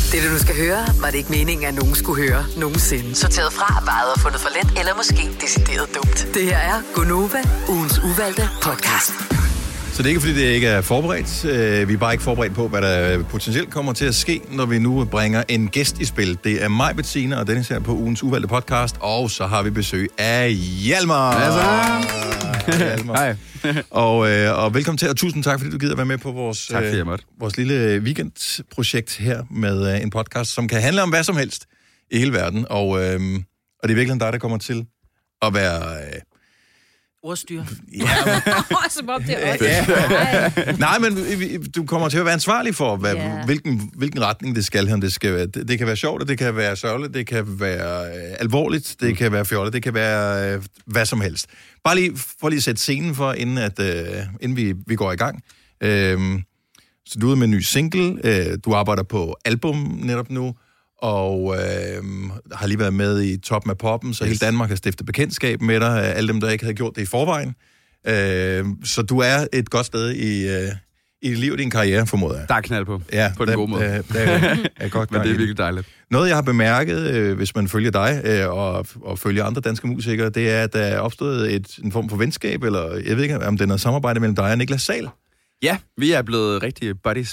Det du skal høre, var det ikke meningen, at nogen skulle høre nogensinde. Sorteret fra, vejet og fundet for let, eller måske decideret dumt. Det her er Gonova, ugens uvalgte podcast. Så det er ikke, fordi det ikke er forberedt. Vi er bare ikke forberedt på, hvad der potentielt kommer til at ske, når vi nu bringer en gæst i spil. Det er mig, Bettina, og Dennis her på ugens uvalgte podcast. Og så har vi besøg af Hjalmar. Hej. Og velkommen til, og tusind tak, fordi du gider være med på vores lille weekendprojekt her med en podcast, som kan handle om hvad som helst i hele verden. Og det er virkelig dig, der kommer til at være... Ordstyr. Ja. Som om det er også. Nej, men du kommer til at være ansvarlig for, hvilken retning det skal hen. Det kan være sjovt, det kan være sørgeligt, det kan være alvorligt, det kan være fjollet, det kan være hvad som helst. Bare lige for at sætte scenen for, inden vi går i gang. Så du er ude med en ny single. Du arbejder på album netop nu, og har lige været med i Toppen af Poppen, så hele Danmark har stiftet bekendtskab med dig, alle dem, der ikke havde gjort det i forvejen. Så du er et godt sted i dit liv og din karriere, formoder jeg. Der er knald på. Ja, på den gode måde. Det er godt. Men det er virkelig dejligt. Noget, jeg har bemærket, hvis man følger dig og følger andre danske musikere, det er, at der er opstået en form for venskab, eller jeg ved ikke, om det er noget samarbejde mellem dig og Niklas Sahl. Ja, vi er blevet rigtig buddies.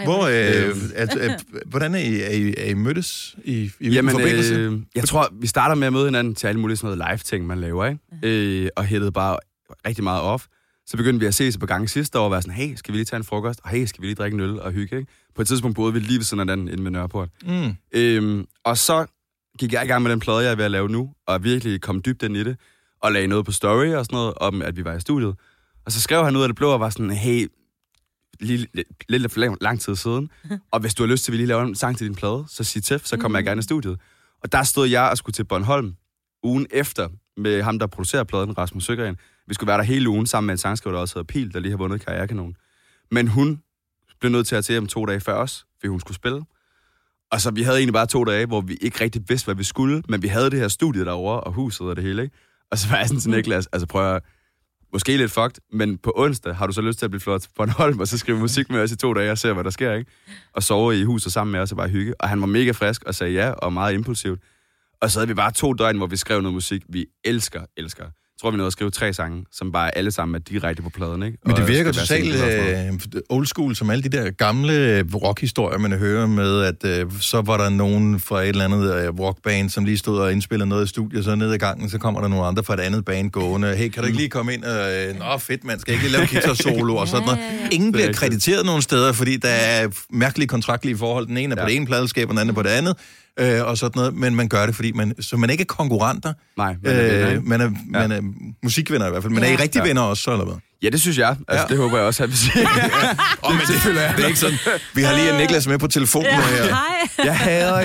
Hvordan er I mødtes i forbindelse? Jeg tror, vi starter med at møde hinanden til alle mulige sådan noget live-ting, man laver, ikke? Og hættede bare rigtig meget off. Så begyndte vi at ses på gange sidste år og være sådan, hey, skal vi lige tage en frokost? Og hey, skal vi lige drikke en øl og hygge, ikke? På et tidspunkt boede vi lige ved sådan anden inde med Nørreport. Og så gik jeg i gang med den plade, jeg er ved at lave nu, og virkelig kom dybt ind i det, og lagde noget på story og sådan noget, om at vi var i studiet. Og så skrev han ud af det blå og var sådan, hey, lidt for lang tid siden, og hvis du har lyst til, at vi lige laver en sang til din plade, så sig til, så kommer jeg gerne i studiet. Og der stod jeg og skulle til Bornholm ugen efter, med ham, der producerer pladen, Rasmus Søgren. Vi skulle være der hele ugen sammen med en sangskriver, der også hedder Pil, der lige har vundet Karrierekanon. Men hun blev nødt til at tage hjem 2 dage før os, fordi hun skulle spille. Og så vi havde egentlig bare 2 dage, hvor vi ikke rigtig vidste, hvad vi skulle, men vi havde det her studie derovre, og huset og det hele, ikke? Og så var jeg sådan til Niklas, altså prøv at måske lidt fucked, men på onsdag har du så lyst til at blive flot på Bornholm, og så skrive musik med os i 2 dage og se, hvad der sker, ikke? Og sove i huset sammen med os og bare hygge. Og han var mega frisk og sagde ja, og meget impulsivt. Og så havde vi bare 2 døgn, hvor vi skrev noget musik, vi elsker. Jeg tror, vi nåede at skrive 3 sange, som bare alle sammen er direkte på pladen, ikke? Men det virker totalt old school, som alle de der gamle rockhistorier, man hører med, at så var der nogen fra et eller andet rockband, som lige stod og indspillede noget i studiet, så ned ad gangen, så kommer der nogle andre fra et andet band gående. Hey, kan du ikke lige komme ind og fedt, man skal ikke lige lave guitar-solo og sådan noget. Ingen bliver krediteret nogen steder, fordi der er mærkelige kontraktlige forhold. Den ene er på det ene pladeskab, og den anden er på det andet. Og sådan noget, men man gør det, fordi man er ikke konkurrenter. Nej, man er musikvenner i hvert fald. Men er I rigtig venner også, så eller hvad? Ja, det synes jeg. Altså, det håber jeg også, at vi siger. Men det er ikke sådan. Vi har lige Niklas med på telefonen her. Hej. Jeg hader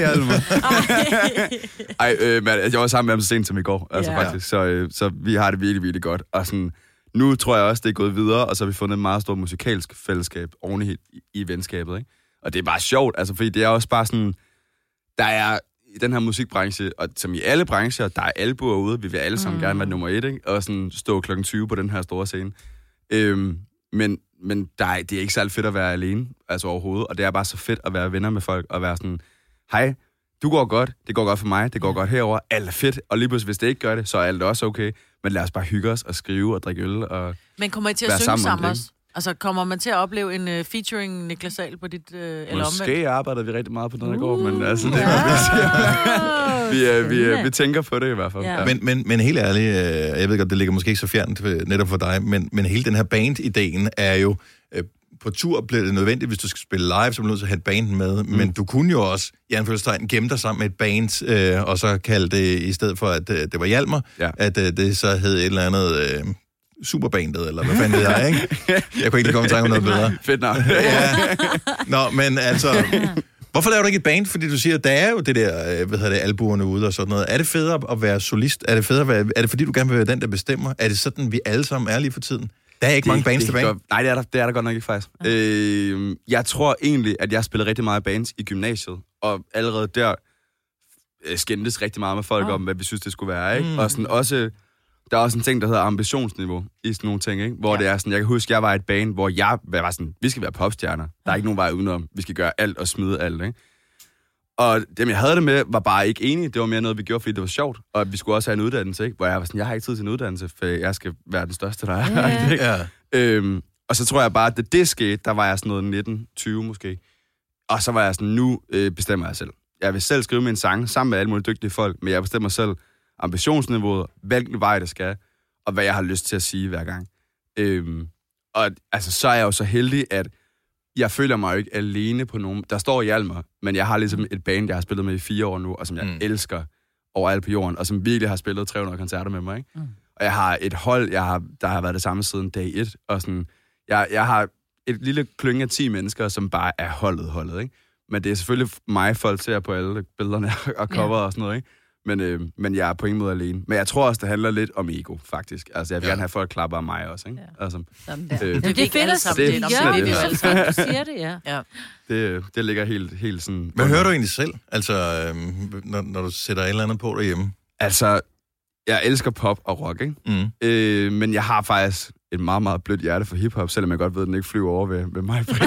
Hjalmar. Jeg var sammen med ham så sent som i går, altså faktisk. Så vi har det virkelig, virkelig godt. Og sådan, nu tror jeg også, det er gået videre, og så har vi fundet et meget stort musikalsk fællesskab oveni i venskabet, ikke? Og det er bare sjovt, altså, fordi det er også bare sådan, der er i den her musikbranche, og som i alle brancher, der er albuer ude, vi vil alle sammen gerne være nummer 1, ikke? Og sådan stå klokken 20 på den her store scene. Men det er ikke særlig fedt at være alene, altså overhovedet, og det er bare så fedt at være venner med folk, og være sådan, hej, du går godt, det går godt for mig, det går godt herover, alt er fedt, og lige pludselig, hvis det ikke gør det, så er alt også okay, men lad os bare hygge os og skrive og drikke øl og men kommer I til at synge sammen også? Altså, kommer man til at opleve en featuring Niklas Sahl på dit eller omvendt? Måske arbejder vi rigtig meget på den, der går, men altså, det er vi tænker på det i hvert fald. Ja. Men helt ærligt, jeg ved godt, det ligger måske ikke så fjernt netop for dig, men hele den her band-ideen er jo, på tur bliver det nødvendigt, hvis du skal spille live, så bliver du nødt til at have et band med, men du kunne jo også, i anførselstegn, gemme dig sammen med et band, og så kalde det, i stedet for, at det var Hjalmar, at det så hed et eller andet... Superbandet, eller hvad fanden det er, ikke? Jeg kunne ikke komme i tanke om noget bedre. Fedt nok. Ja. Nå, men altså... Hvorfor laver du ikke et band? Fordi du siger, der er jo det der, albuerne ude og sådan noget. Er det federe at være solist? Er det fordi, du gerne vil være den, der bestemmer? Er det sådan, vi alle sammen er lige for tiden? Der er ikke mange bands tilbage. Nej, det er der godt nok ikke, faktisk. Jeg tror egentlig, at jeg spillede rigtig meget bands i gymnasiet, og allerede der skændtes rigtig meget med folk om, hvad vi synes, det skulle være, ikke? Og sådan også... Der er også en ting, der hedder ambitionsniveau i sådan nogle ting, ikke? Hvor det er sådan, jeg kan huske, jeg var i et band, hvor jeg var sådan, vi skal være popstjerner. Der er ikke nogen vej udenom. Vi skal gøre alt og smide alt, ikke? Og dem, jeg havde det med, var bare ikke enige. Det var mere noget, vi gjorde, fordi det var sjovt. Og vi skulle også have en uddannelse, ikke? Hvor jeg var sådan, jeg har ikke tid til en uddannelse, for jeg skal være den største, der er. Ja. Og så tror jeg bare, at det skete, der var jeg sådan noget 19-20 måske. Og så var jeg sådan, nu bestemmer jeg selv. Jeg vil selv skrive min sang sammen med alle mulige dygtige folk, men jeg bestemmer selv ambitionsniveauet, hvilken vej det skal, og hvad jeg har lyst til at sige hver gang. Og altså, så er jeg jo så heldig, at jeg føler mig jo ikke alene på nogen. Der står Hjalmar, men jeg har ligesom et band, jeg har spillet med i 4 år nu, og som jeg elsker overalt på jorden, og som virkelig har spillet 300 koncerter med mig. Ikke? Og jeg har et hold, der har været det samme siden dag 1, og sådan, jeg har et lille klynge af 10 mennesker, som bare er holdet, ikke? Men det er selvfølgelig mig, folk ser på alle billederne og cover og sådan noget, ikke? Men jeg er på ingen måde alene. Men jeg tror også, det handler lidt om ego, faktisk. Altså, jeg vil gerne have folk klapper af mig også, ikke? Ja. Altså, det er fedt, at du siger det, ja. Det ligger helt sådan... Hvad hører du egentlig selv? Altså, når du sætter et eller andet på derhjemme? Altså, jeg elsker pop og rock, ikke? Men jeg har faktisk et meget, meget blødt hjerte for hiphop, selvom jeg godt ved, at den ikke flyver over ved mig på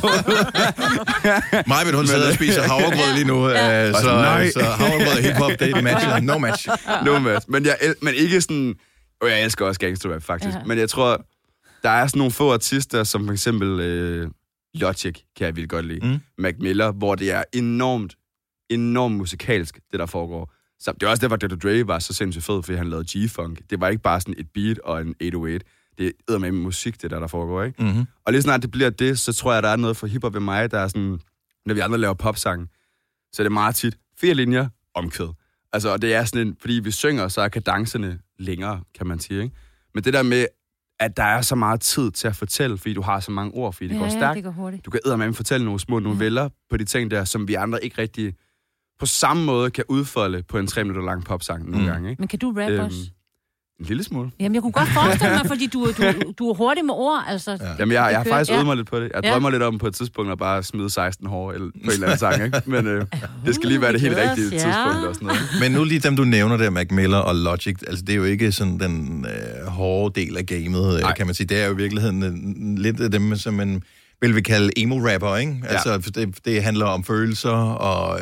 Mig vil hun sidde og spise havregrød lige nu, så havregrød og hiphop, det er et match. No match. No match. Men ikke sådan... jeg elsker også gangsterrap, faktisk. Ja. Men jeg tror, der er sådan nogle få artister, som for eksempel Logic, kan jeg virkelig godt lide. Mac Miller, hvor det er enormt musikalsk, det der foregår. Så det er også derfor, at Dr. Dre var så sindssygt fed, fordi han lavede G-funk. Det var ikke bare sådan et beat og en 808. Det er med musik, det der foregår, ikke? Mm-hmm. Og lige snart det bliver det, så tror jeg, der er noget for hiphop ved mig, der er sådan, når vi andre laver popsange, så er det meget tit 4 linjer omkvæd. Altså, og det er sådan fordi vi synger, så er kadencerne længere, kan man sige, ikke? Men det der med, at der er så meget tid til at fortælle, fordi du har så mange ord, fordi det går stærkt. Det går hurtigt. Du kan eddermame fortælle nogle små noveller på de ting der, som vi andre ikke rigtig på samme måde kan udfolde på en 3 minutter lang popsang nogle gange, ikke? Men kan du rappe også? En lille smule. Jamen, jeg kunne godt forestille mig, fordi du er hurtig med ord, altså. Ja. Jamen, jeg har faktisk øvet mig lidt på det. Jeg drømmer lidt om på et tidspunkt at bare smide 16 hår på en eller anden sang, ikke? Men det skal lige være det helt rigtige tidspunkt og sådan noget. Men nu lige dem, du nævner der, Mac Miller og Logic, altså det er jo ikke sådan den hårde del af gamet, kan man sige. Det er jo i virkeligheden lidt af dem, som man vil kalde emo-rapper, ikke? Altså, det handler om følelser og...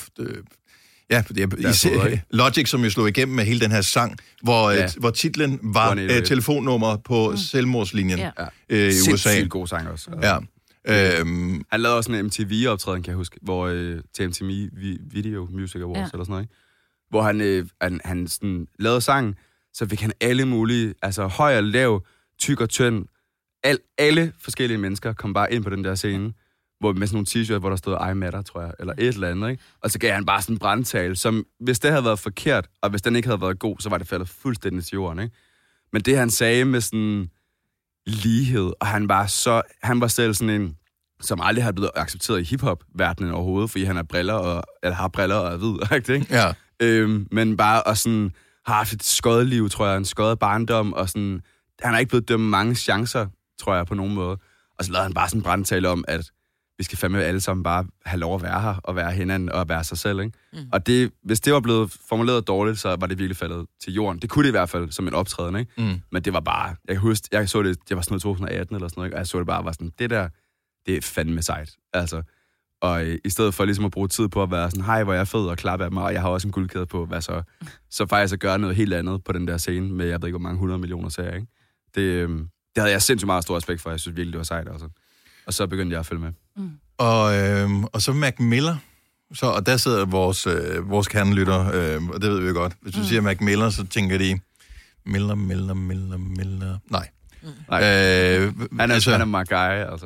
Logic, som jo slog igennem med hele den her sang, hvor titlen var telefonnummer på selvmordslinjen i USA. Sindssygt god sang også. Ja. Han lavede også en MTV-optræden, kan jeg huske, hvor til MTV Video Music Awards eller sådan noget, ikke? Hvor han sådan lavede sangen, så fik han alle mulige, altså høj og lav, tyk og tynd, alle forskellige mennesker kom bare ind på den der scene, hvor med sådan nogle t-shirts, hvor der stod I Matter, tror jeg, eller et eller andet, ikke? Og så gav han bare sådan en brandtale, som hvis det havde været forkert, og hvis den ikke havde været god, så var det faldet fuldstændig til jorden, ikke? Men det han sagde med sådan lighed, og han var selv sådan en, som aldrig har blevet accepteret i hiphop-verdenen overhovedet, fordi han har briller og er hvid, ikke? Ja. Men bare og sådan har haft et skøjet liv, tror jeg, en skøjet barndom, og sådan, han har ikke blevet dømt mange chancer, tror jeg, på nogen måde. Og så lavede han bare sådan en brandtale om, at vi skal fandme alle sammen bare have lov at være her, og være hinanden, og være sig selv, ikke? Og hvis det var blevet formuleret dårligt, så var det virkelig faldet til jorden. Det kunne det i hvert fald, som en optræden, ikke? Men det var bare, jeg kan huske, jeg så det var sådan noget 2018 eller sådan noget, ikke? Og jeg så det bare var sådan, det der, det er fandme sejt, altså. Og i stedet for ligesom at bruge tid på at være sådan, hej, hvor jeg er fed, og klappe af mig, og jeg har også en guldkæde på, hvad så faktisk at gøre noget helt andet på den der scene, med jeg ved ikke, hvor mange 100 millioner serier, ikke? Det havde jeg sindssygt meget stor respekt for, jeg synes virkelig, det var sejt, altså. Og så begyndte jeg at følge med. Og så Mac Miller, og der sidder vores kernelytter, og det ved vi jo godt. Hvis du siger Mac Miller, så tænker de, Miller. Nej. Han er my guy, altså.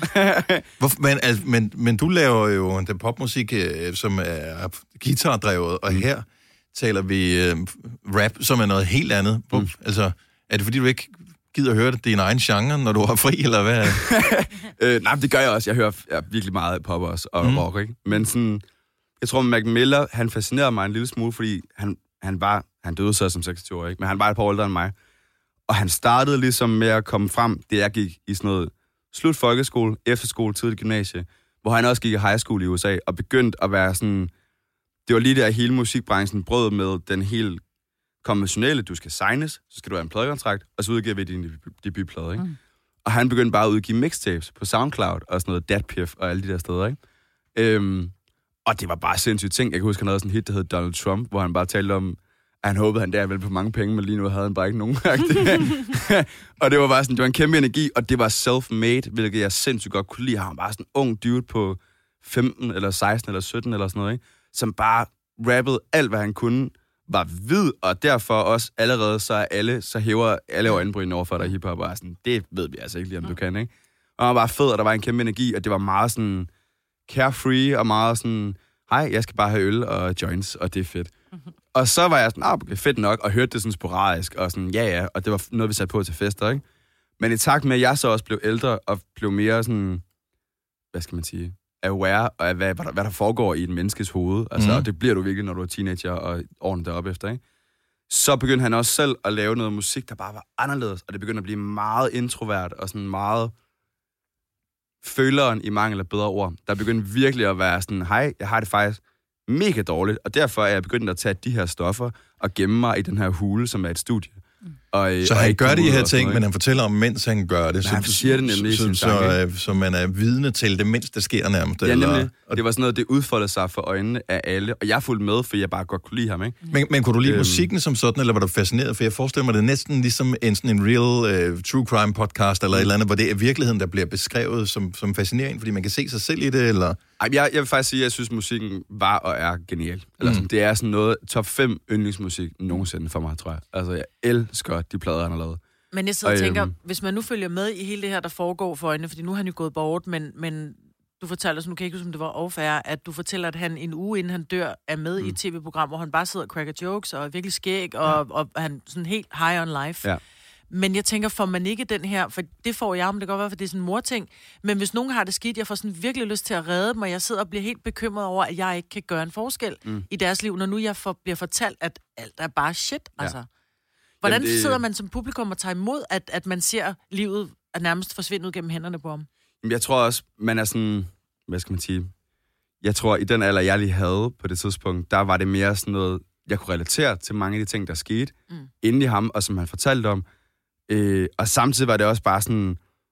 Ja. Men du laver jo den popmusik, som er guitardrevet, og her taler vi rap, som er noget helt andet. Altså, er det fordi, du ikke gider at høre din egen genre, når du har fri, eller hvad? Nej, det gør jeg også. Jeg hører virkelig meget pop også, og rock, ikke? Men sådan, jeg tror, Mac Miller, han fascinerede mig en lille smule, fordi han døde så som 26 år, ikke? Men han var et par år ældre end mig. Og han startede ligesom med at komme frem, det jeg gik i sådan noget slut folkeskole, efterskole, tidlig gymnasie, hvor han også gik i high school i USA, og begyndte at være sådan, det var lige der hele musikbranchen brød med den helt konventionelle, du skal signes, så skal du have en pladekontrakt, og så udgiver vi din debutplade, ikke? Og han begyndte bare at udgive mixtapes på SoundCloud, og sådan noget DatPiff og alle de der steder, ikke? Og det var bare sindssygt ting. Jeg kan huske, han havde sådan en hit, der hed Donald Trump, hvor han bare talte om, at han håbede, han der ville på mange penge, men lige nu havde han bare ikke nogen. Og det var bare sådan, det var en kæmpe energi, og det var self-made, hvilket jeg sindssygt godt kunne lide. Han var bare sådan en ung dude på 15 eller 16 eller 17 eller sådan noget, ikke? Som bare rappede alt, hvad han kunne, var hvid, og derfor også allerede så hæver alle øjenbrynene over for dig hiphop, og sådan, det ved vi altså ikke lige, om du kan, ikke? Og han var bare fed, og der var en kæmpe energi, og det var meget sådan carefree, og meget sådan, hej, jeg skal bare have øl og joints, og det er fedt. Og så var jeg sådan, okay, fedt nok, og hørte det sådan sporadisk, og sådan, ja, og det var noget, vi satte på til fester, ikke? Men i takt med, at jeg så også blev ældre, og blev mere sådan, hvad skal man sige, aware af, hvad der foregår i et menneskes hoved, altså, og det bliver du virkelig, når du er teenager, og ordner det op efter, ikke? Så begyndte han også selv at lave noget musik, der bare var anderledes, og det begyndte at blive meget introvert, og sådan meget føleren i mangel af bedre ord. Der begyndte virkelig at være sådan, hej, jeg har det faktisk mega dårligt, og derfor er jeg begyndt at tage de her stoffer og gemme mig i den her hule, som er et studie. Så han gør de her ting, men han fortæller om, mens han gør det. Han siger det nemlig i sin sang. Så man er vidne til det, mens det sker nærmest. Ja, nemlig. Det var sådan noget, det udfoldede sig for øjnene af alle, og jeg fulgte med, for jeg bare godt kunne lide ham, ikke? Men kunne du lide musikken som sådan, eller var du fascineret? For jeg forestiller mig, det er næsten ligesom sådan en real true crime podcast, eller et eller andet, hvor det er virkeligheden, der bliver beskrevet som fascinerende, fordi man kan se sig selv i det, eller... Jeg vil faktisk sige, at jeg synes, musikken var og er genial. Eller sådan, det er sådan noget top 5 yndlingsmusik nogensinde for mig, tror jeg. Altså, jeg elsker de plader, han har lavet. Men jeg sidder og tænker, hvis man nu følger med i hele det her, der foregår for øjnene, fordi nu har han jo gået bort, men du fortæller, så nu kan jeg ikke huske, om det var off-air, at du fortæller, at han en uge inden han dør, er med i et tv-program, hvor han bare sidder og cracker jokes, og er virkelig skæg, og han sådan helt high on life. Ja. Men jeg tænker, får man ikke den her, for det får jeg, om det kan godt være, for det er sådan en morting, men hvis nogen har det skidt, jeg får sådan virkelig lyst til at redde dem, og jeg sidder og bliver helt bekymret over, at jeg ikke kan gøre en forskel i deres liv, når nu jeg bliver fortalt, at alt er bare shit, altså. Hvordan sidder man som publikum og tager imod, at man ser livet er nærmest forsvinde ud gennem hænderne på ham? Jeg tror også, man er sådan, hvad skal man sige, jeg tror, i den alder, jeg lige havde på det tidspunkt, der var det mere sådan noget, jeg kunne relatere til mange af de ting, der skete inde i ham, og som han fortalte om. Og samtidig var det også bare sådan,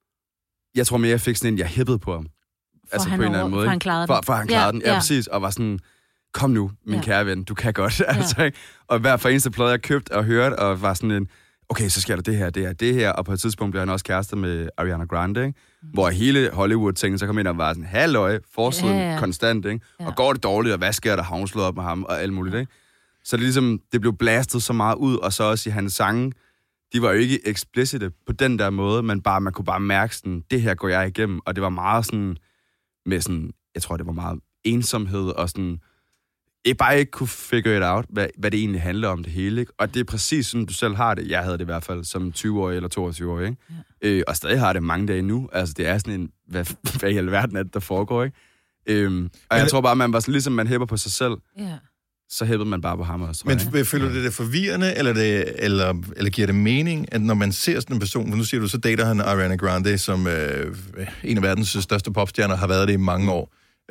jeg tror mere, jeg fik sådan en, jeg hippede på ham. Altså på en eller anden måde. For han klarede den. For han klarede den, ja, præcis. Og var sådan, kom nu, min kære ven, du kan godt. Altså, ikke? Og hver for eneste plade, jeg købte og hørte, og var sådan en, okay, så sker der det her. Og på et tidspunkt blev han også kæreste med Ariana Grande, ikke? Hvor hele Hollywood-tingene, så kom ind og var sådan, halløj, forsiden konstant, ikke? Og går det dårligt, og hvad sker der? Har hun slået op med ham, og alt muligt, ikke? Så det ligesom, det blev blastet så meget ud, og så også i hans sange, de var jo ikke explicite på den der måde, men bare, man kunne bare mærke sådan, det her går jeg igennem, og det var meget sådan, med sådan, jeg tror, det var meget ensomhed, og sådan, jeg bare ikke kunne figure it out, hvad det egentlig handler om det hele, ikke? Og det er præcis sådan, du selv har det. Jeg havde det i hvert fald som 20-årig eller 22-årig, ikke? Ja. Og stadig har det mange dage nu. Altså, det er sådan en, hvad i alverden er det, der foregår, ikke? Og jeg tror bare, man var sådan, ligesom man hæpper på sig selv, så hæppede man bare på ham også. Men føler du det forvirrende, eller giver det mening, at når man ser sådan en person, nu siger du, så dater han Ariana Grande, som en af verdens største popstjerner, har været det i mange år.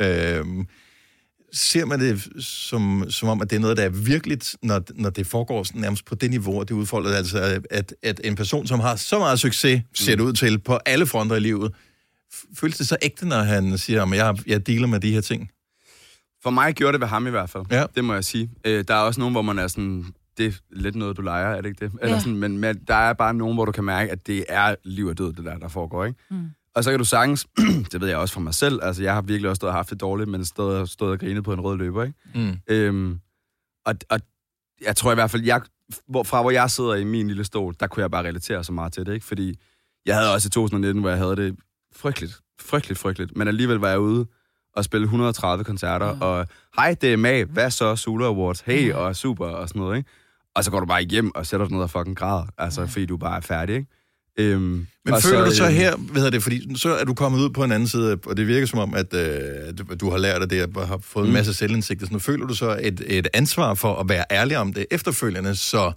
Ser man det som om, at det er noget, der er virkeligt, når det foregår sådan nærmest på det niveau, og det udfolder, altså at en person, som har så meget succes, ser det ud til på alle fronter i livet, føles det så ægte, når han siger, at jeg dealer med de her ting? For mig gjorde det ved ham i hvert fald. Ja. Det må jeg sige. Der er også nogen, hvor man er sådan, det er lidt noget, du leger, er det ikke det? Eller sådan, men der er bare nogen, hvor du kan mærke, at det er liv og død, det der foregår, ikke? Og så kan du sagtens, det ved jeg også fra mig selv, altså jeg har virkelig også stået og haft det dårligt, men stået og grinet på en rød løber, ikke? Og jeg tror i hvert fald, fra hvor jeg sidder i min lille stol, der kunne jeg bare relatere så meget til det, ikke? Fordi jeg havde også i 2019, hvor jeg havde det frygteligt, men alligevel var jeg ude og spille 130 koncerter, og hej, det er Mag, hvad så, Zulu Awards, hey, og super, og sådan noget, ikke? Og så går du bare hjem og sætter dig ned og fucking græder, altså fordi du bare er færdig, ikke? Men føler du så her, fordi så er du kommet ud på en anden side, og det virker som om, at du har lært af det, og har fået en masse selvindsigt, så nu føler du så et ansvar for at være ærlig om det efterfølgende, så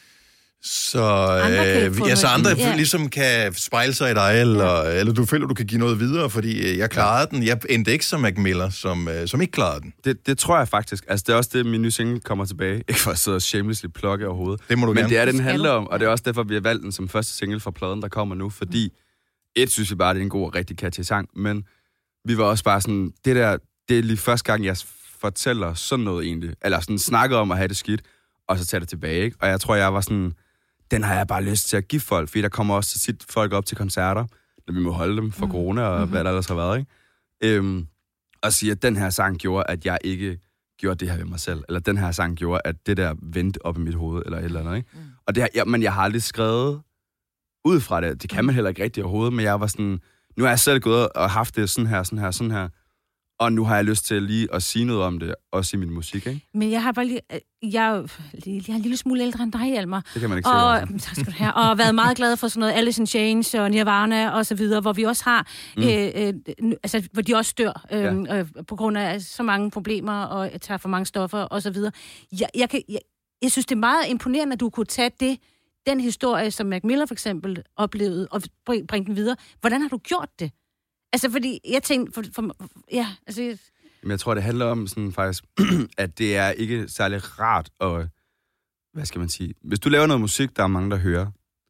andre ligesom kan spejle sig i dig, eller du føler, du kan give noget videre, fordi jeg klarede den. Jeg endte ikke som Mac Miller, som ikke klarede den. Det tror jeg faktisk. Altså, det er også det, min nye single kommer tilbage. Ikke for at sidde og shamelessly plukke overhovedet. Det må du Men gerne. det er det, den handler om, og det er også derfor, vi har valgt den som første single fra pladen, der kommer nu, fordi synes vi bare, det er en god og rigtig catchy sang, men vi var også bare sådan, det er lige første gang, jeg fortæller sådan noget egentlig. Eller sådan snakker om at have det skidt, og så tager det tilbage, ikke? Og jeg tror, jeg var sådan, den har jeg bare lyst til at give folk, fordi der kommer også tit folk op til koncerter, når vi må holde dem for corona, og hvad der ellers har været, ikke? Og sige, at den her sang gjorde, at jeg ikke gjorde det her ved mig selv, eller den her sang gjorde, at det der vendte op i mit hoved, eller et eller andet, ikke? Og det her, men jeg har aldrig skrevet ud fra det. Det kan man heller ikke rigtig overhovedet, men jeg var sådan, nu har jeg selv gået og haft det sådan her, og nu har jeg lyst til lige at sige noget om det, også i min musik, ikke? Men jeg har bare lige... Jeg er en lille smule ældre end dig, Hjalmar. Det kan man ikke sige. Tak skal du have. Og været meget glad for sådan noget Alice in Chains og Nirvana og så videre, hvor vi også har... altså, hvor de også dør på grund af så mange problemer og tager for mange stoffer og så videre. Jeg synes, det er meget imponerende, at du kunne tage den historie, som Mac Miller for eksempel oplevede, og bringe den videre. Hvordan har du gjort det? Altså, fordi jeg tænkte... Men jeg tror, det handler om sådan faktisk, at det er ikke særlig rart at... Hvad skal man sige? Hvis du laver noget musik, der er mange, der hører,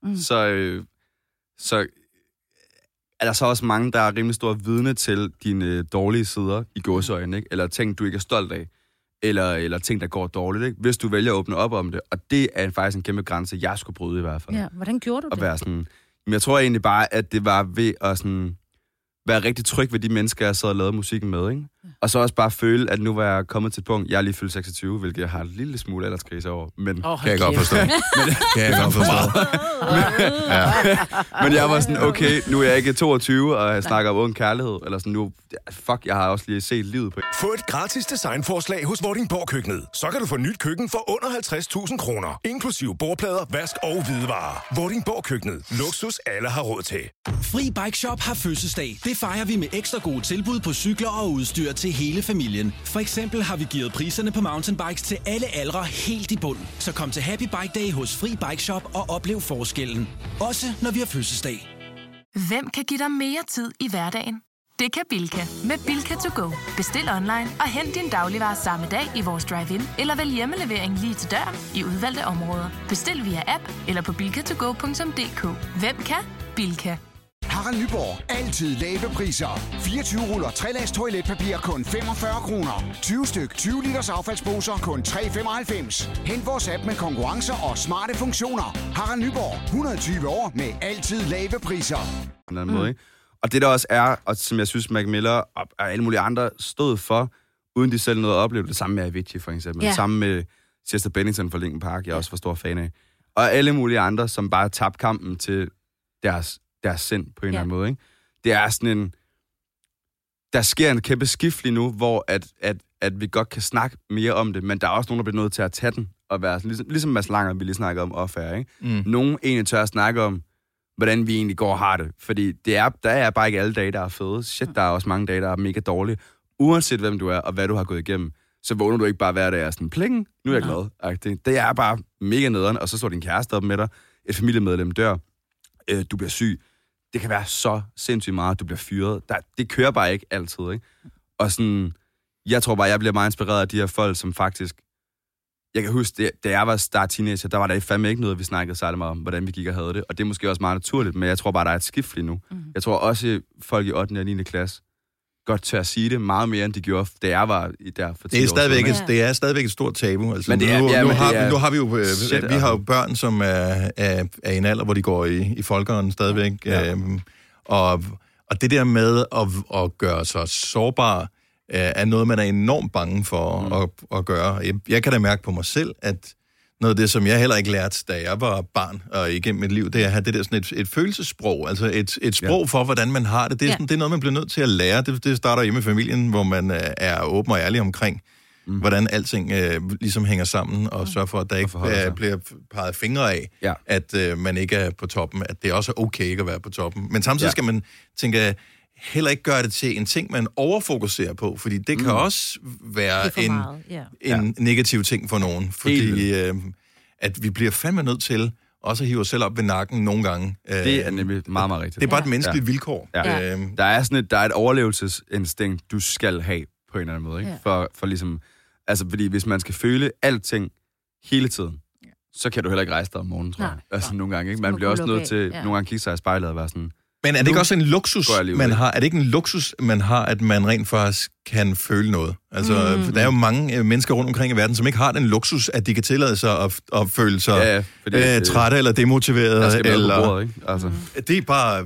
så er der så også mange, der er rimelig stor vidne til dine dårlige sider i gåseøjne, ikke? Eller ting, du ikke er stolt af. Eller ting, der går dårligt, ikke? Hvis du vælger at åbne op om det. Og det er faktisk en kæmpe grænse, jeg skulle bryde i hvert fald. Ja, hvordan gjorde du det? At være sådan... Men jeg tror egentlig bare, at det var ved at sådan... være rigtig tryg ved de mennesker, jeg sad og lavede musikken med, ikke? Og så også bare føle, at nu var jeg kommet til et punkt, jeg er lige fyldt 26, hvilket jeg har en lille smule alderskrise over, men... kan jeg godt forstå. Men jeg var sådan, okay, nu er jeg ikke 22, og jeg snakker om ung kærlighed, eller sådan nu... Fuck, jeg har også lige set livet på. Få et gratis designforslag hos Vordingborg Køkkenet. Så kan du få nyt køkken for under 50.000 kroner, inklusive bordplader, vask og hvidevarer. Vordingborg Køkkenet. Luksus alle har råd til. Fri Bike Shop har fødselsdag. Det fejrer vi med ekstra gode tilbud på cykler og udstyr til hele familien. For eksempel har vi givet priserne på mountainbikes til alle aldre helt i bund. Så kom til Happy Bike Day hos Fri Bike Shop og oplev forskellen. Også når vi har fødselsdag. Hvem kan give dig mere tid i hverdagen? Det kan Bilka. Med Bilka to go. Bestil online og hent din dagligvarer samme dag i vores drive-in, eller vælg hjemmelevering lige til døren i udvalgte områder. Bestil via app eller på bilkatogo.dk. Hvem kan? Bilka. Harald Nyborg. Altid lave priser. 24 ruller 3-lags toiletpapir kun 45 kroner. 20 styk 20 liters affaldsposer kun 3,95. Hent vores app med konkurrencer og smarte funktioner. Harald Nyborg. 120 år med altid lave priser. På en anden måde, ikke? Og det der også er, og som jeg synes, Mac Miller og alle mulige andre stod for, uden de selv nåede at opleve det samme med Avicii for eksempel. Det samme med Chester Bennington fra Linkin Park, jeg også var stor fan af. Og alle mulige andre, som bare tabte kampen til deres sind på en eller anden måde, ikke? Det er sådan en... Der sker en kæmpe skift lige nu, hvor at vi godt kan snakke mere om det, men der er også nogen, der bliver nødt til at tage den, og være ligesom Mads Langer, vi lige snakker om off-air, ikke? Nogen egentlig tør at snakke om, hvordan vi egentlig går og har det. Fordi der er bare ikke alle dage, der er fede. Shit, der er også mange dage, der er mega dårlige. Uanset hvem du er, og hvad du har gået igennem, så vågner du ikke bare hver dag og sådan, pling, nu er jeg glad. Det er bare mega nederen, og så står din kæreste op med dig, et familiemedlem dør, du bliver syg. Det kan være så sindssygt meget, du bliver fyret. Det kører bare ikke altid, ikke? Og sådan, jeg tror bare, jeg bliver meget inspireret af de her folk, som faktisk... Jeg kan huske, da jeg var start teenager, der var der fandme ikke noget, vi snakkede særlig meget om, hvordan vi gik og havde det. Og det er måske også meget naturligt, men jeg tror bare, der er et skift lige nu. Jeg tror også, folk i 8. og 9. klasse godt tør at sige det meget mere, end de gjorde, da jeg var der for 10 år siden. Det er stadigvæk et stort tabu. Altså, men nu har vi jo vi har jo børn, som er i en alder, hvor de går i folkeren stadigvæk. Og det der med at gøre sig sårbar, er noget, man er enormt bange for at gøre. Jeg kan da mærke på mig selv, at noget af det, som jeg heller ikke lærte, da jeg var barn og igennem mit liv, det er at have det der sådan et følelsessprog, altså et sprog for, hvordan man har det. Det er noget, man bliver nødt til at lære. Det starter hjemme i familien, hvor man er åben og ærlig omkring, hvordan alting ligesom hænger sammen, og sørger for, at der ikke bliver peget fingre af, at man ikke er på toppen, at det også er okay ikke at være på toppen. Men samtidig skal man tænke... heller ikke gøre det til en ting, man overfokuserer på, fordi det kan også være en negativ ting for nogen, fordi at vi bliver fandme nødt til også at hive os selv op ved nakken nogle gange. Det er nemlig meget, meget rigtigt. Det er bare et menneskeligt vilkår. Ja. Der er et overlevelsesinstinkt, du skal have på en eller anden måde, ikke? For ligesom, altså fordi hvis man skal føle alting hele tiden, så kan du heller ikke rejse dig om morgenen, tror jeg. Altså nogle gange, ikke? Man bliver også nødt til nogle gange kigge sig i spejlet og være sådan, Men er det ikke også en luksus, man har? Er det ikke en luksus, man har, at man rent faktisk kan føle noget? Altså, der er jo mange mennesker rundt omkring i verden, som ikke har den luksus, at de kan tillade sig at føle sig trætte eller demotiveret. Eller bordet, ikke? Altså. Det er bare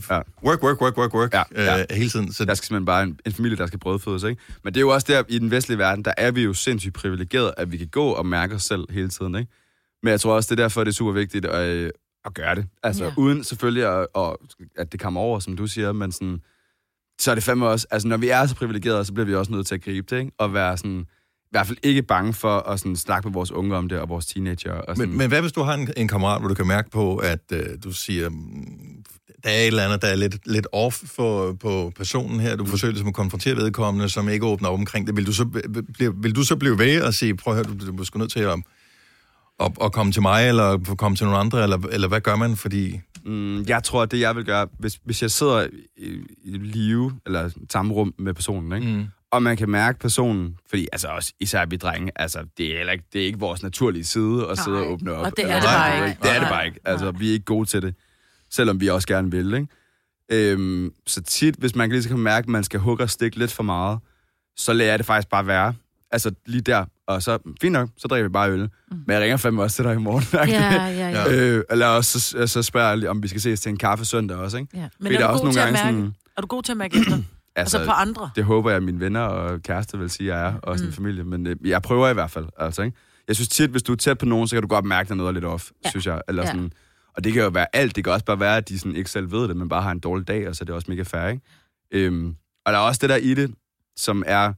work hele tiden. Så der skal simpelthen bare en familie, der skal brødfødes, ikke? Men det er jo også der, i den vestlige verden, der er vi jo sindssygt privilegeret, at vi kan gå og mærke os selv hele tiden, ikke? Men jeg tror også, det er derfor, det er super vigtigt at gøre det. Altså, uden selvfølgelig, at det kommer over, som du siger, men sådan, så er det fandme også, altså, når vi er så privilegerede, så bliver vi også nødt til at gribe det, ikke? Og være sådan, i hvert fald ikke bange for at sådan, snakke med vores unge om det, og vores teenager. Og sådan. Men hvad hvis du har en kammerat, hvor du kan mærke på, at du siger, der er et eller andet, der er lidt off på personen her, du forsøger ligesom at konfrontere vedkommende, som ikke åbner op omkring det. Vil du så blive ved og sige, prøv at høre, du er sgu nødt til at komme til mig, eller komme til nogle andre, eller hvad gør man, fordi... Jeg tror, at det jeg vil gøre, hvis jeg sidder i live, eller samme rum med personen, ikke? Og man kan mærke personen, fordi altså også især vi drenge, altså det er ikke vores naturlige side at sidde og åbne op. Og det er det bare ikke. Det er det bare ikke. Altså vi er ikke gode til det, selvom vi også gerne vil, ikke? Så tit, hvis man kan mærke, at man skal hugge og stikke lidt for meget, så lader jeg det faktisk bare være. Altså lige der, og så, fint nok, så drikker vi bare øl. Men jeg ringer fandme også til dig i morgen. Eller også så spørger jeg, om vi skal ses til en kaffe søndag også, ikke? Ja. Men er du god til at mærke efter? Altså på andre? Det håber jeg, at mine venner og kæreste vil sige, at jeg er, og sådan en familie. Men jeg prøver i hvert fald, altså, ikke? Jeg synes tit, hvis du er tæt på nogen, så kan du godt mærke, at noget er lidt off, synes jeg. Eller sådan, og det kan jo være alt. Det kan også bare være, at de sådan ikke selv ved det, men bare har en dårlig dag, og så er det også mega fair, ikke? Og der er også det der i det, som er...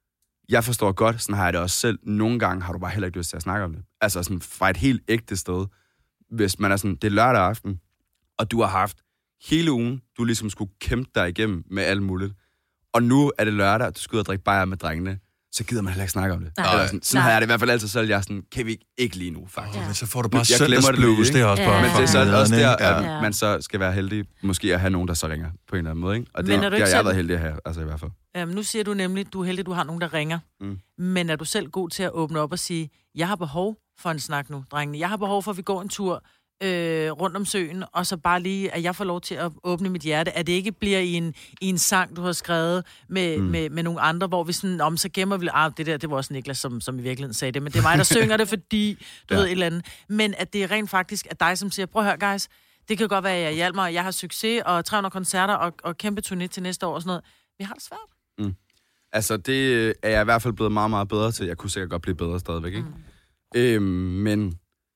Jeg forstår godt, sådan har jeg det også selv. Nogle gange har du bare heller ikke lyst til at snakke om det. Altså sådan fra et helt ægte sted. Hvis man er sådan, det er lørdag aften, og du har haft hele ugen, du ligesom skulle kæmpe dig igennem med alt muligt. Og nu er det lørdag, og du skal ud og drikke bajer med drengene. Så gider man heller ikke snakke om det. Sådan har jeg det i hvert fald altid selv. Jeg er sådan, kan vi ikke lige nu, faktisk. Men så får du bare søndagsblues, det er også bare... Men det er så også der, at man så skal være heldig, måske at have nogen, der så ringer på en eller anden måde, ikke? Og det har jeg været heldig at have, altså i hvert fald. Nu siger du nemlig, at du er heldig, at du har nogen, der ringer. Men er du selv god til at åbne op og sige, jeg har behov for en snak nu, drengene. Jeg har behov for, at vi går en tur rundt om søen, og så bare lige, at jeg får lov til at åbne mit hjerte. At det ikke bliver i en sang, du har skrevet med nogle andre, hvor vi sådan, så gemmer vi... det var også Niklas, som i virkeligheden sagde det, men det er mig, der synger det, fordi du ved et eller andet. Men at det er rent faktisk at dig, som siger, prøv at høre, guys, det kan godt være, at jeg hjælper mig, jeg har succes, og 300 koncerter, og kæmpe turné til næste år og sådan noget. Vi har det svært. Altså, det er jeg i hvert fald blevet meget, meget bedre til. Jeg kunne sikkert godt blive bedre stadigvæk, ikke? Men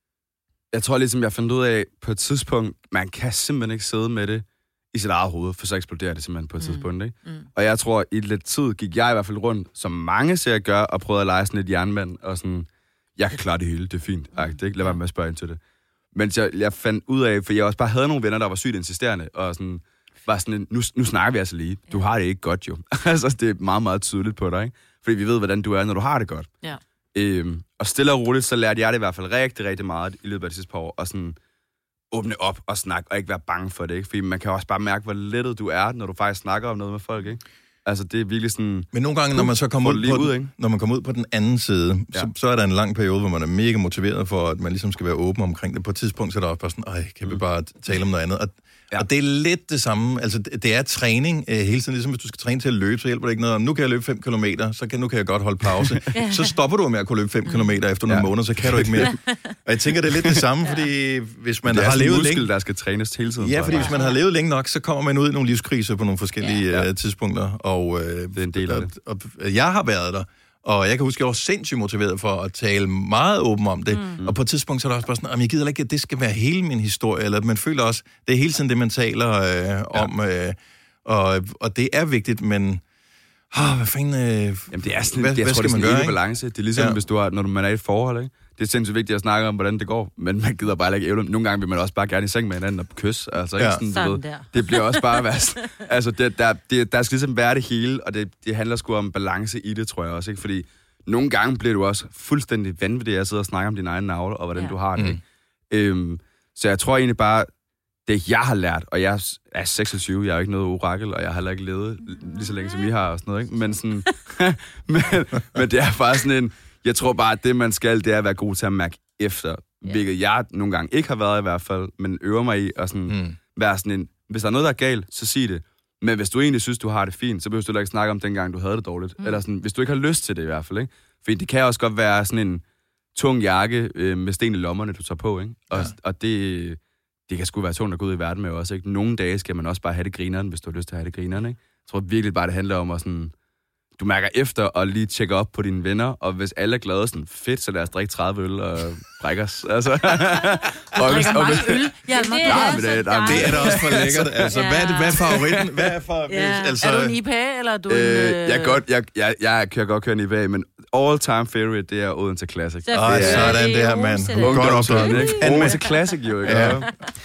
jeg tror ligesom, jeg fandt ud af på et tidspunkt, man kan simpelthen ikke sidde med det i sit eget hoved, for så eksploderer det simpelthen på et tidspunkt, ikke? Og jeg tror, i lidt tid gik jeg i hvert fald rundt, som mange ser gør, og prøvede at lege sådan et jernmand, og sådan, jeg kan klare det hele, det er fint. Ikke? Lad være med at spørge ind til det. Men jeg fandt ud af, for jeg også bare havde nogle venner, der var sygt insisterende, og sådan... var sådan, nu snakker vi altså lige. Du har det ikke godt, jo. Altså, det er meget, meget tydeligt på dig, ikke? Fordi vi ved, hvordan du er, når du har det godt. Ja. Og stille og roligt, så lærte jeg det i hvert fald rigtig, rigtig meget i løbet af de sidste par år, og sådan åbne op og snakke, og ikke være bange for det, ikke? Fordi man kan også bare mærke, hvor lettet du er, når du faktisk snakker om noget med folk, ikke? Altså, det er virkelig sådan... Men nogle gange, når man så kommer når man kommer ud på den anden side, så er der en lang periode, hvor man er mega motiveret for, at man ligesom skal være åben omkring det. På et tidspunkt, så er der også bare sådan, kan vi bare tale om noget andet? Og det er lidt det samme. Altså, det er træning hele tiden. Ligesom hvis du skal træne til at løbe, så hjælper det ikke noget. Nu kan jeg løbe 5 kilometer, nu kan jeg godt holde pause. Så stopper du med at kunne løbe 5 kilometer efter nogle måneder, så kan du ikke mere. Og jeg tænker, det er lidt det samme, fordi hvis man har levet længe... der skal trænes hele tiden. Ja, fordi hvis man har levet længe nok, så kommer man ud i nogle livskriser på nogle forskellige tidspunkter. Og det er en del af det. Og jeg har været der. Og jeg kan huske, at jeg var sindssygt motiveret for at tale meget åben om det. Og på et tidspunkt så er der også bare sådan, at jeg gider ikke, at det skal være hele min historie, eller at man føler også, det er hele tiden det, man taler om. Og det er vigtigt, men... hvad fanden... Jamen, det er sådan, jeg tror, det er sådan en balance. Det er ligesom, hvis du har, når man er i et forhold, ikke? Det er sindssygt vigtigt at snakke om, hvordan det går, men man gider bare ikke ævle. Nogle gange vil man også bare gerne i seng med hinanden og kysse. Altså, ikke sådan, du ved. Det bliver også bare værst. Altså, der skal ligesom være det hele, og det handler sgu om balance i det, tror jeg også, ikke? Fordi nogle gange bliver du også fuldstændig vanvittig at sidde og snakke om din egen navle, og hvordan du har det, ikke? Så jeg tror egentlig bare, det jeg har lært, og jeg er 26, jeg er jo ikke noget orakel, og jeg har heller ikke levet lige så længe, som I har og sådan noget, ikke? Men sådan, men det er bare sådan en, jeg tror bare, at det man skal, det er at være god til at mærke efter, hvilket jeg nogle gange ikke har været i hvert fald, men øver mig i at sådan, være sådan en, Hvis der er noget, der er galt, så sig det. Men hvis du egentlig synes, du har det fint, så behøver du ikke snakke om dengang, du havde det dårligt. Eller sådan, hvis du ikke har lyst til det i hvert fald, ikke? For det kan også godt være sådan en tung jakke med sten i lommerne, du tager på, ikke? Og det kan sgu være tungt at gå ud i verden med også, ikke? Nogle dage skal man også bare have det grineren, hvis du har lyst til at have det grineren, ikke? Jeg tror virkelig bare, det handler om at sådan... Du mærker efter og lige tjekke op på dine venner, og hvis alle er glade, sådan fedt, så lad os drikke 30 øl og brække os. Altså. Du drikker mange øl. Ja, det er da også for lækkert. Altså, hvad er favoritten? Hvad er for... Altså... Er du en IPA, eller er du Jeg kan godt køre en IPA, men all-time favorite, det er Odense Classic. Sådan der, mand. Godt opført, ikke? Odense Classic, jo, ikke? Ja.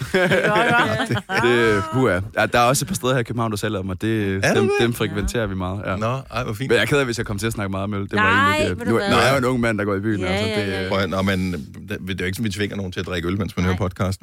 Der er også et par steder her i København, der sælger dem, og dem frekventerer vi meget. Ja. Nå, ej, hvor fint. Men jeg er ked af, hvis jeg kommer til at snakke meget om øl. Det var egentlig nu er jeg jo en ung mand, der går i byen. Nå, men det er jo ikke sådan, vi tvinger nogen til at drikke øl, mens man hører podcasten.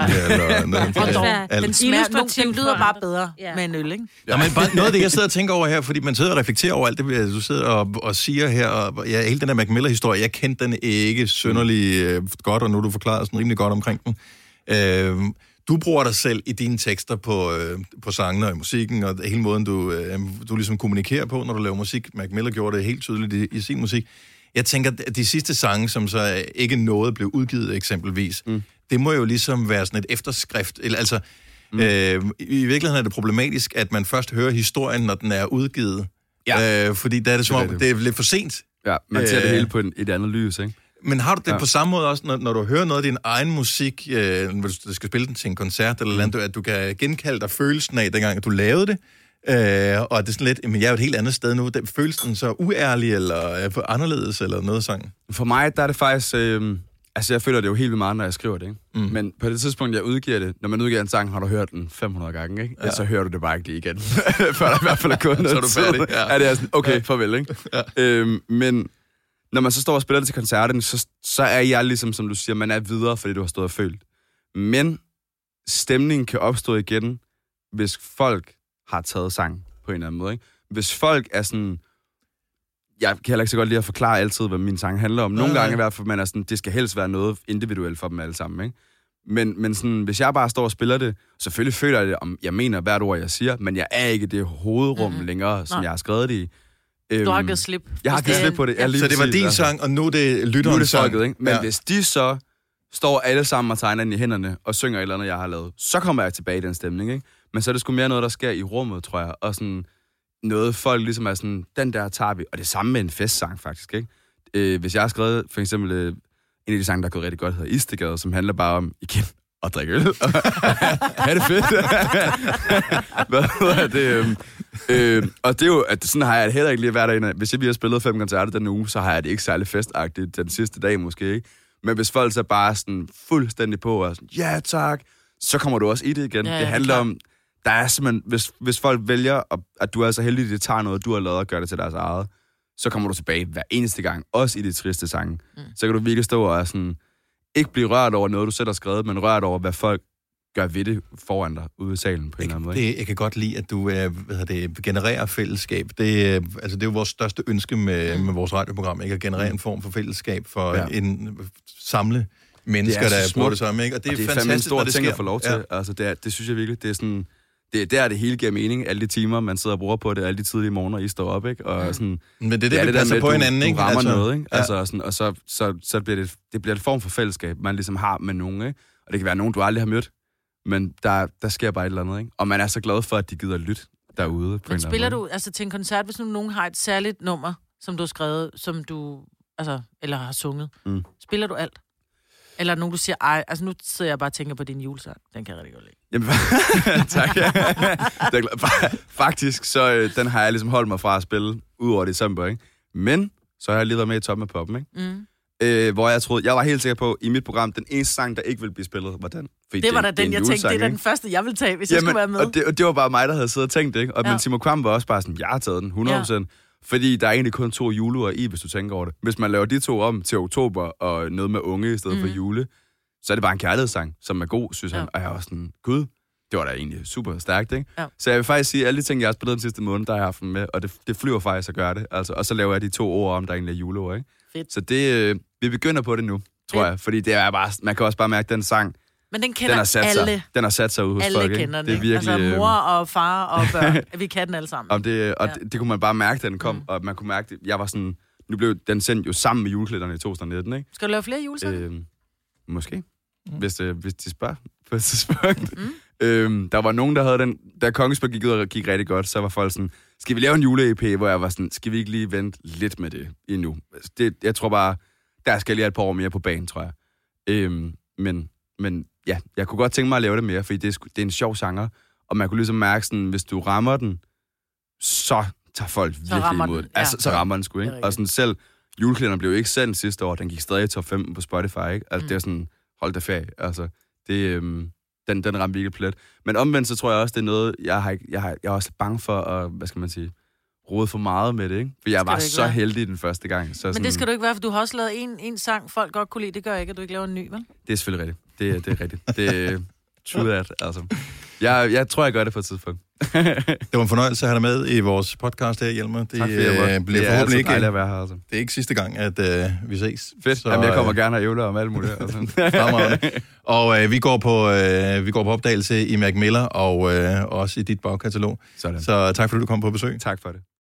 Den lyder bare bedre med en øl, ikke? Ja, men bare noget af det, jeg sidder og tænker over her, fordi man sidder og reflekterer over alt det, du sidder og siger her, og hele den der Mac Miller-historie, jeg kendte den ikke synderlig godt, og nu du forklarer sådan rimelig godt omkring den. Du bruger dig selv i dine tekster på sangene og i musikken, og hele måden, du ligesom kommunikerer på, når du laver musik. Mac Miller gjorde det helt tydeligt i sin musik. Jeg tænker, at de sidste sange, som så ikke nåede blev udgivet eksempelvis, det må jo ligesom være sådan et efterskrift. Altså, i virkeligheden er det problematisk, at man først hører historien, når den er udgivet. Ja. Fordi der er det som om, det er lidt for sent. Ja, man ser det hele på et andet lys, ikke? Men har du det på samme måde også, når du hører noget af din egen musik, når du skal spille den til en koncert eller andet, at du kan genkalde dig følelsen af, dengang du lavede det, og det er sådan lidt, men jeg er jo et helt andet sted nu, føles den så uærlig eller anderledes eller noget sang? For mig, der er det faktisk, jeg føler det jo helt vildt meget, når jeg skriver det, ikke? Men på det tidspunkt, jeg udgiver det, når man udgiver en sang, har du hørt den 500 gange, ikke? Ja. Så hører du det bare ikke lige igen, før der i hvert fald er gået noget. Så er du færdig. Ja, det er sådan, okay, farvel, ikke? Ja. Men når man så står og spiller det til koncerten, så er jeg ligesom, som du siger, man er videre, fordi du har stået og følt. Men stemningen kan opstå igen, hvis folk har taget sang på en eller anden måde, ikke? Hvis folk er sådan... Jeg kan heller ikke så godt lide at forklare altid, hvad min sang handler om. Nogle gange i hvert fald, man er sådan, det skal helst være noget individuelt for dem alle sammen, ikke? Men sådan, hvis jeg bare står og spiller det, selvfølgelig føler jeg det, om jeg mener hvert ord, jeg siger, men jeg er ikke det hovedrum længere, som jeg har skrevet det i. Du har givet slip. Jeg har givet slip på det. Ja. Så det var din sang, og nu er det lytterens sang. Ikke? Men hvis de så står alle sammen og tegner ind i hænderne og synger et eller andet, jeg har lavet, så kommer jeg tilbage i den stemning, ikke? Men så er det sgu mere noget, der sker i rummet, tror jeg. Og sådan noget, folk ligesom er sådan, den der tager vi. Og det samme med en festsang, faktisk, ikke? Hvis jeg har skrevet, for eksempel, en af de sange, der er gået rigtig godt, hedder Istegade, som handler bare om, igen, at drikke øl. Er det fedt? Hvad hedder det? Og det er jo, at sådan har jeg det heller ikke lige hver dag. Hvis jeg har spillet 5 koncerter den uge, så har jeg det ikke særlig festagtigt den sidste dag måske, ikke? Men hvis folk så bare sådan fuldstændig på og sådan, ja tak, så kommer du også i det igen. Ja, det handler om, der er simpelthen, hvis folk vælger, at du er så heldig, at det tager noget, du har lavet og gør det til deres eget, så kommer du tilbage hver eneste gang, også i de triste sange. Så kan du virkelig stå og sådan, ikke blive rørt over noget, du selv har skrevet, men rørt over, hvad folk gør ved det foran dig ude i salen på en eller anden måde. Jeg kan godt lide, at du genererer fællesskab. Det er jo vores største ønske med vores radioprogram, ikke? At generere en form for fællesskab for en samle mennesker, der bruger det sammen, ikke? Og det er fantastisk, en stor ting at få lov til. Ja. Altså, det synes jeg virkelig, det er sådan... Det hele giver mening, alle de timer, man sidder og bruger på det, alle de tidlige morgener, I står op, ikke? Og sådan, men det er det, vi passer på hinanden, ikke? Du rammer noget, ikke? Ja. Altså, sådan, og så bliver det bliver et form for fællesskab, man ligesom har med nogen, ikke? Og det kan være nogen, du aldrig har mødt, men der sker bare et eller andet, ikke? Og man er så glad for, at de gider lytte derude. Men spiller du, altså til en koncert, hvis nu nogen har et særligt nummer, som du har skrevet, som du, altså, eller har sunget, spiller du alt? Eller nogen, du siger, ej, altså nu sidder jeg bare og tænker på din julesang. Den kan jeg rigtig godt lide. Jamen, tak. Faktisk, så den har jeg ligesom holdt mig fra at spille ud over december, ikke? Men så har jeg lige været med i Top med Poppen, ikke? Hvor jeg var helt sikker på, i mit program, den eneste sang, der ikke ville blive spillet, var den. Fordi det var da den, jeg tænkte, det er den første, jeg ville tage, hvis jeg skulle være med. Og det var bare mig, der havde siddet og tænkt, ikke? Og men Timo Kvam var også bare sådan, jeg har taget den, 100%. Ja. Fordi der er egentlig kun 2 juleure i, hvis du tænker over det. Hvis man laver de 2 om til oktober, og noget med unge i stedet for jule, så er det bare en kærlighedssang, som er god, synes han. Og jeg var sådan, gud, det var da egentlig super stærkt, ikke? Ja. Så jeg vil faktisk sige, at alle de ting, jeg har spillet den sidste måned, der har jeg haft med, og det flyver faktisk at gøre det. Altså, og så laver jeg de 2 ord om, der egentlig er juleord, ikke? Fedt. Så det, vi begynder på det nu, tror jeg. Fordi det er bare, man kan også bare mærke, at den sang Men den kender alle. Den har sat sig ud hos alle folk. Alle kender den. Det er virkelig, altså mor og far og børn. Vi kan den alle sammen. Det kunne man bare mærke, da den kom. Og man kunne mærke, jeg var sådan... Nu blev den sendt jo sammen med juleklæderne i 2019, ikke? Skal du lave flere julesange? Måske. Hvis de spørger på et tidspunkt. Der var nogen, der havde den... Da Kongensberg gik ud og gik rigtig godt, så var folk sådan... Skal vi lave en jule-EP, hvor jeg var sådan... Skal vi ikke lige vente lidt med det endnu? Jeg tror bare... Der skal jeg lige have et par år mere på banen, tror jeg. Men ja, jeg kunne godt tænke mig at lave det mere, fordi det er en sjov sanger. Og man kunne ligesom mærke sådan... Hvis du rammer den, så tager folk virkelig imod det. Altså, så rammer den sgu, ikke? Og sådan selv... Juleklæderne blev ikke sendt sidste år. Den gik stadig i top 5 på Spotify, ikke? Altså, det er sådan... Hold da ferie. Altså, det... Den ramte virkelig plet. Men omvendt, så tror jeg også, det er noget, jeg er også bange for at, hvad skal man sige, rode for meget med det, ikke? For jeg var så heldig den første gang. Så men sådan, det skal du ikke være, for du har også lavet en sang, folk godt kunne lide. Det gør ikke, at du ikke laver en ny, vel? Det er selvfølgelig rigtigt. Det er rigtigt. Det er true that, altså. Jeg tror, jeg gør det på et tidspunkt. Det var en fornøjelse at have dig med i vores podcast her, Hjelmer. Det bliver forhåbentlig ikke at være her, altså. Det er ikke sidste gang, at vi ses. Fedt. Så, jamen, jeg kommer gerne og ævler om alt muligt. Og vi går på opdagelse i Mac Miller og også i dit bagkatalog. Sådan. Så tak fordi du kom på besøg. Tak for det.